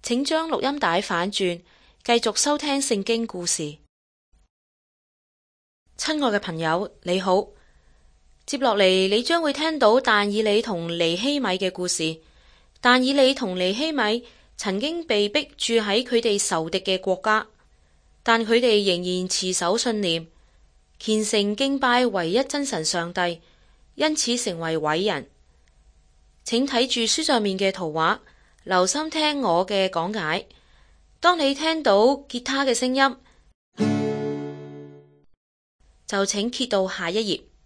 請將錄音帶反轉，繼續收聽聖經故事。親愛嘅朋友，你好。接落嚟你將會聽到但以理同尼希米嘅故事。但以理同尼希米曾經被逼住喺佢哋仇敵嘅國家，但佢哋仍然持守信念，虔誠敬拜唯一真神上帝，因此成為偉人。請睇住書上面嘅圖畫，留心聽我嘅講解。當你聽到吉他嘅聲音，就請揭到下一頁。